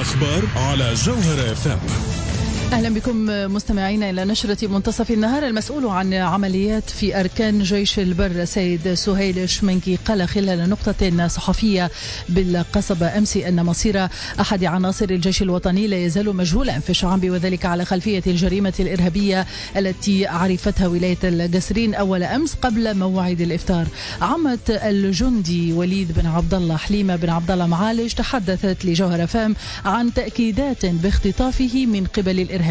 الأخبار على جوهرة FM. أهلا بكم مستمعينا إلى نشرة منتصف النهار. المسؤول عن عمليات في أركان جيش البر سيد سهيل شمنكي قال خلال نقطة صحفية بالقصبة أمس أن مصير أحد عناصر الجيش الوطني لا يزال مجهولا في الشعب، وذلك على خلفية الجريمة الإرهابية التي عرفتها ولاية القصرين أول أمس قبل موعد الإفطار. عمت الجندي وليد بن عبد الله حليمة بن عبد الله معالج تحدثت لجوهرة فام عن تأكيدات باختطافه من قبل الإرهابيين.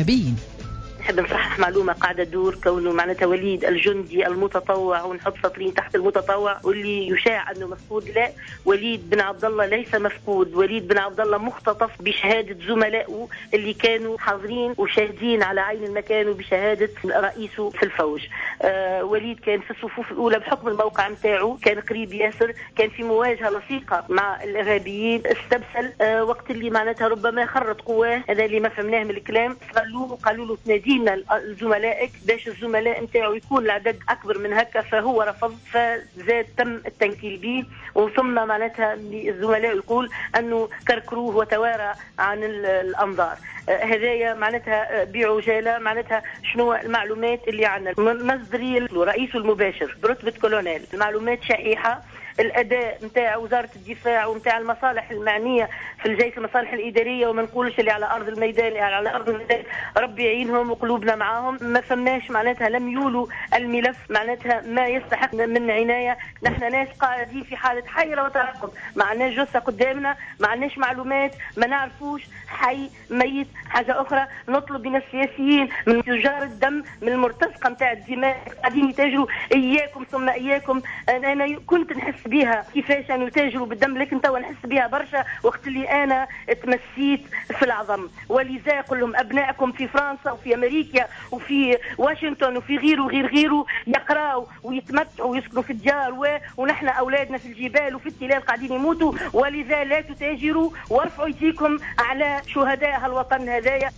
نحب نصحح معلومة قاعدة تدور، كونه معناتها وليد الجندي المتطوع، ونحط سطرين تحت المتطوع واللي يشاع أنه مفقود. لا، وليد بن عبد الله ليس مفقود، وليد بن عبد الله مختطف بشهادة زملائه اللي كانوا حاضرين وشاهدين على عين المكان وبشهادة رئيسه في الفوج. وليد كان في الصفوف الأولى بحكم الموقع متاعه، كان قريب ياسر، كان في مواجهة لصيقة مع الإرهابيين، استبسل وقت اللي معناتها ربما خرط قواه. هذا اللي ما فهمناه من الكلام. قالوا له تنادينا زملائك باش الزملاء نتاعو يكون العدد أكبر من هكا، فهو رفض، فزاد تم التنكيل به. وثم معناتها الزملاء يقول أنه كركروه وتوارى عن الأنظار. هذايا معناتها بعجالة. معناتها شنو المعلومات اللي عنا؟ مصدري رئيسه المباشر برتبة كولونيل، المعلومات شحيحة. الأداء نتاع وزارة الدفاع ونتاع المصالح المعنية في الجيش، المصالح الإدارية، وما نقولش اللي على أرض الميدان، يعني على أرض الميدان ربي يعينهم وقلوبنا معاهم. ما فماش معناتها لم يولوا الملف معناتها ما يستحق من عناية. نحن ناس قاعدين في حالة حيرة وترقب، ما عندناش جثة قدامنا، ما عندناش معلومات، ما نعرفوش حي ميت حاجة أخرى. نطلب من السياسيين، من تجار الدم، من المرتزقة نتاع الدماء قاعدين يتاجروا إياكم ثم إياكم. أنا كنت نحس بها كيفاش أن يتاجروا بالدم، لكن توا نحس بها برشا وقت اللي أنا تمسيت في العظم. ولذا أقول لهم أبنائكم في فرنسا وفي أمريكا وفي واشنطن وفي غيره يقرأوا ويتمتعوا ويسكنوا في الديار، ونحن أولادنا في الجبال وفي التلال قاعدين يموتوا. ولذا لا تتاجروا وارفعوا يديكم على شهداء هالوطن هذايا.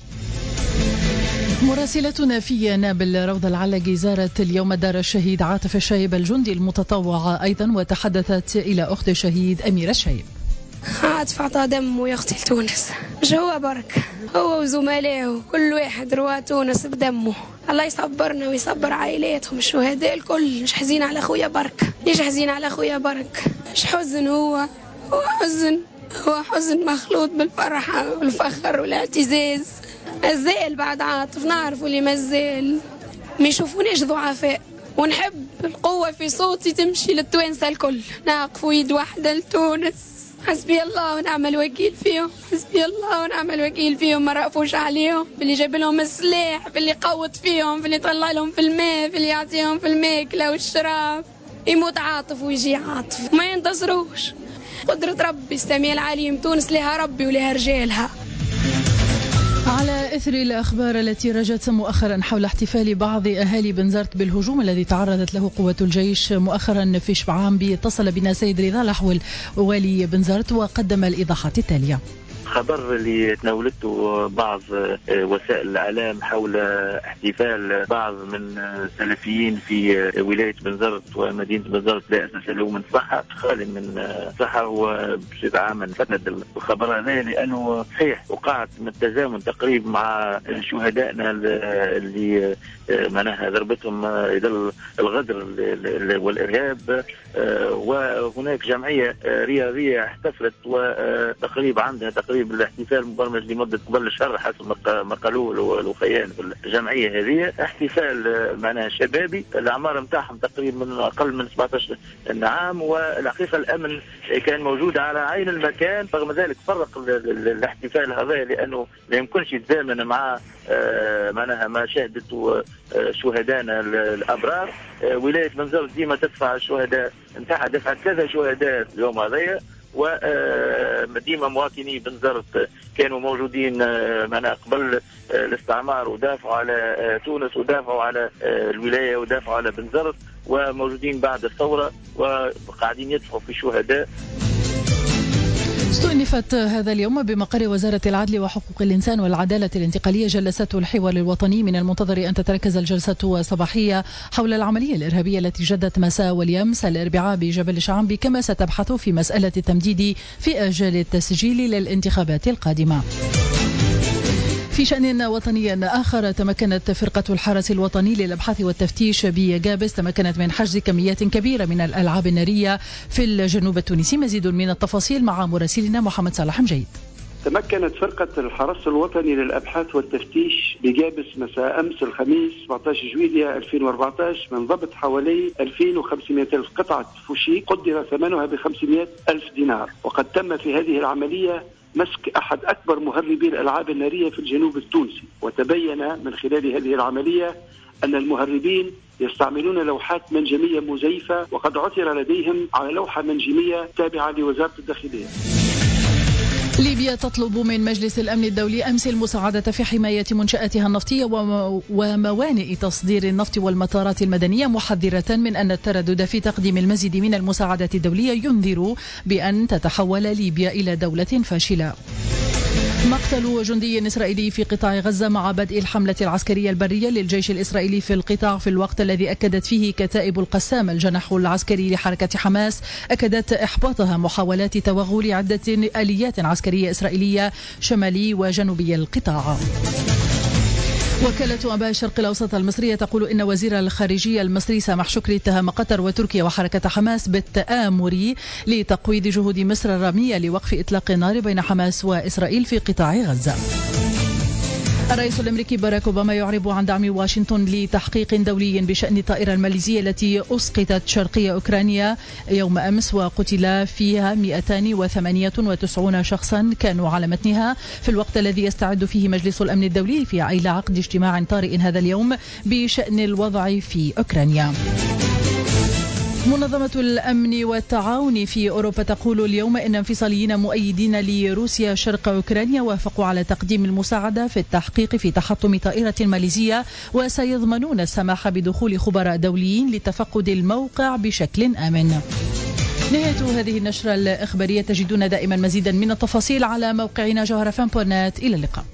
مراسلتنا في نابل روضة العلقي زارت اليوم دار الشهيد عاطف الشايب الجندي المتطوع أيضا، وتحدثت إلى أخت الشهيد أميرة الشايب. عاطف عطى دم ويقتل تونس، مش هو برك، هو وزملائه كل واحد روى تونس بدمه. الله يصبرنا ويصبر عائلاتهم الشهداء الكل. مش حزين على أخويا برك، ليش حزين على أخويا برك؟ مش حزن، هو حزن مخلوط بالفرحة والفخر والاعتزاز. مازال بعد عاطف نعرف اللي مازال ما يشوفونيش ضعفاء، ونحب القوة في صوتي تمشي للتوانسة الكل. نقف يد واحدة لتونس. حسبي الله ونعم الوكيل فيهم، حسبي الله ونعم الوكيل فيهم. ما رأفوش عليهم، باللي جاب لهم السلاح، باللي قوت فيهم، باللي طلع لهم في الماء، باللي يعطيهم في الماكلة والشراب. يموت عاطف ويجي عاطف، ما ينتصروش. قدرة ربي السميع العليم. تونس لها ربي ولها رجالها. على إثر الأخبار التي رجت مؤخرا حول احتفال بعض أهالي بنزرت بالهجوم الذي تعرضت له قوة الجيش مؤخرا في شبعان، اتصل بنا سيد رضا الأحول والي بنزرت وقدم الإيضاحات التالية. خبر اللي تناولته بعض وسائل الإعلام حول احتفال بعض من السلفيين في ولاية بنزرت ومدينة بنزرت لا أساس له من صحة، خالي من صحة، وبصفة عامة فتند الخبر هذا لأنه صحيح وقعت من التزامن تقريب مع شهدائنا اللي معناها ضربتهم إلى الغدر والإرهاب. وهناك جمعية رياضية احتفلت وتقريب عندها تقريب الاحتفال مبرمج لمدة قبل شهر حسب ما قالوا الوفيان في الجمعية هذه. احتفال معناها شبابي، الأعمار متاعهم تقريبا من أقل من 17 عام، والحقيقة الأمن كان موجود على عين المكان. رغم ذلك فرق الاحتفال هذا لأنه لا يمكنش يتزامن مع معناها ما شهدته شهدانا الأبرار. ولاية بنزرت ديما تدفع الشهداء نتاعها، دفعت 3 شهداء اليوم هذايا، وديما مواطني بنزرت كانوا موجودين معنا قبل الاستعمار ودافعوا على تونس ودافعوا على الولاية ودافعوا على بنزرت، وموجودين بعد الثورة وقاعدين يدفعوا في شهداء. صنفت هذا اليوم بمقر وزارة العدل وحقوق الإنسان والعدالة الانتقالية جلسة الحوار الوطني. من المنتظر أن تتركز الجلسة الصباحية حول العملية الإرهابية التي جدت مساء واليمس الأربعاء بجبل الشعب، كما ستبحث في مسألة التمديد في آجال التسجيل للانتخابات القادمة. في شأن وطني آخر، تمكنت فرقة الحرس الوطني للأبحاث والتفتيش بيجابس من حجز كميات كبيرة من الألعاب النارية في الجنوب التونسي. مزيد من التفاصيل مع مراسلنا محمد صلاح مجيد. تمكنت فرقة الحرس الوطني للأبحاث والتفتيش بجابس مساء أمس الخميس 17 جويلية 2014 من ضبط حوالي 2500 قطعة فوشي قدر ثمنها ب500 ألف دينار. وقد تم في هذه العملية مسك أحد أكبر مهربي الألعاب النارية في الجنوب التونسي. وتبين من خلال هذه العملية أن المهربين يستعملون لوحات منجمية مزيفة، وقد عثر لديهم على لوحة منجمية تابعة لوزارة الداخلية. ليبيا تطلب من مجلس الأمن الدولي أمس المساعدة في حماية منشآتها النفطية وموانئ تصدير النفط والمطارات المدنية، محذرة من أن التردد في تقديم المزيد من المساعدات الدولية ينذر بأن تتحول ليبيا إلى دولة فاشلة. مقتل جندي إسرائيلي في قطاع غزة مع بدء الحملة العسكرية البرية للجيش الإسرائيلي في القطاع، في الوقت الذي أكدت فيه كتائب القسام الجناح العسكري لحركة حماس أكدت إحباطها محاولات توغل عدة آليات عسكرية إسرائيلية شمالي وجنوبي القطاع. وكالة أنباء الشرق الأوسط المصرية تقول إن وزير الخارجية المصري سامح شكري اتهم قطر وتركيا وحركة حماس بالتآمر لتقويض جهود مصر الرامية لوقف إطلاق النار بين حماس وإسرائيل في قطاع غزة. الرئيس الأمريكي باراك أوباما يعرب عن دعم واشنطن لتحقيق دولي بشأن الطائرة الماليزية التي أسقطت شرقي أوكرانيا يوم أمس وقتل فيها 298 شخصا كانوا على متنها، في الوقت الذي يستعد فيه مجلس الأمن الدولي إلى عقد اجتماع طارئ هذا اليوم بشأن الوضع في أوكرانيا. منظمة الأمن والتعاون في أوروبا تقول اليوم إن انفصاليين مؤيدين لروسيا شرق أوكرانيا وافقوا على تقديم المساعدة في التحقيق في تحطم طائرة ماليزية، وسيضمنون السماح بدخول خبراء دوليين لتفقد الموقع بشكل آمن. نهاية هذه النشرة الإخبارية. تجدون دائما مزيدا من التفاصيل على موقعنا جوهرفم.net. إلى اللقاء.